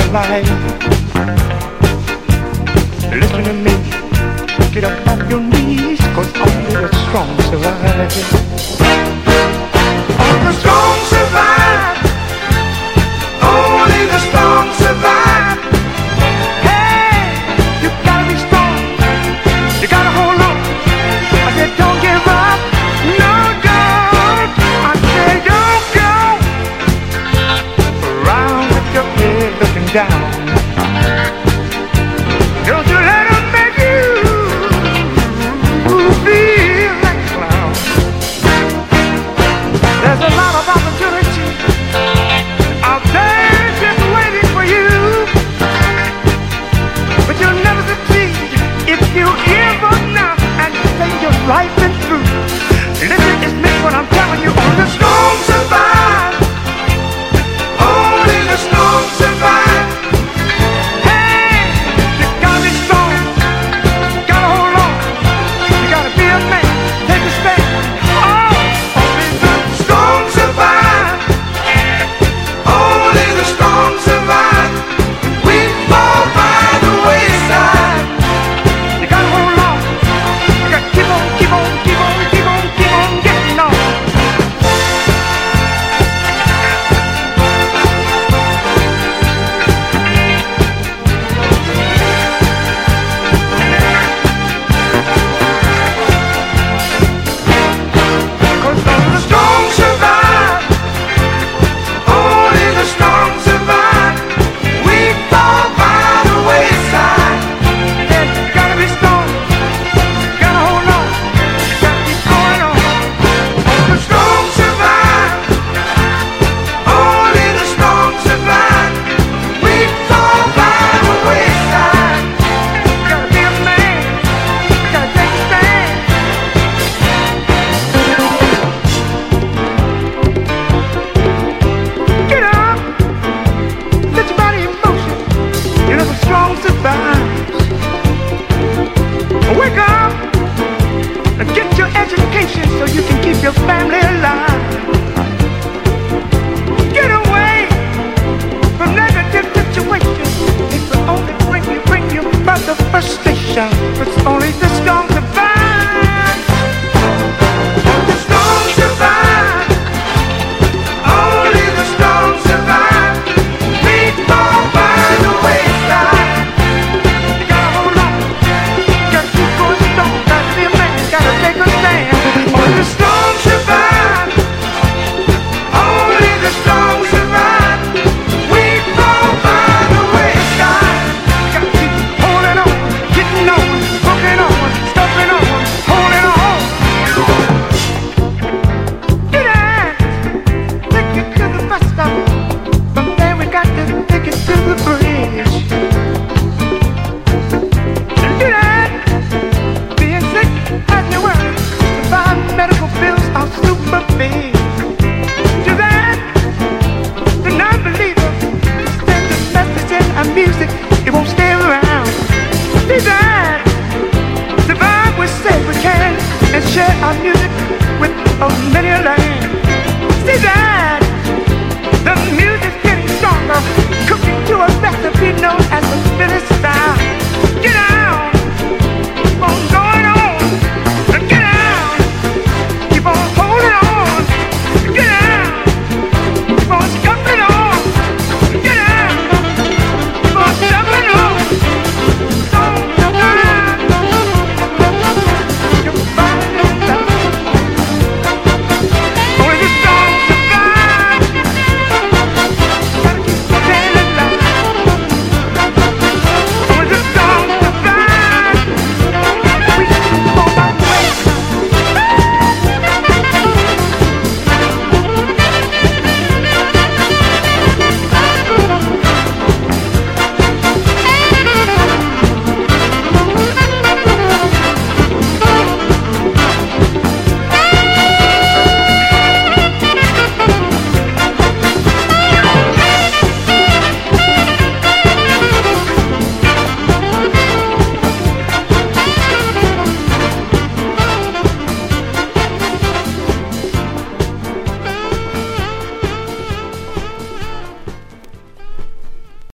life. Listen to me, get up off your knees, 'cause only the strong survive. Only the strong survive. Only the strong survive. Hey, you gotta be strong. You gotta hold on. I said don't give up. No, don't. I said don't go around with your head looking down. Don't you let them make you feel like a clown. There's a lot of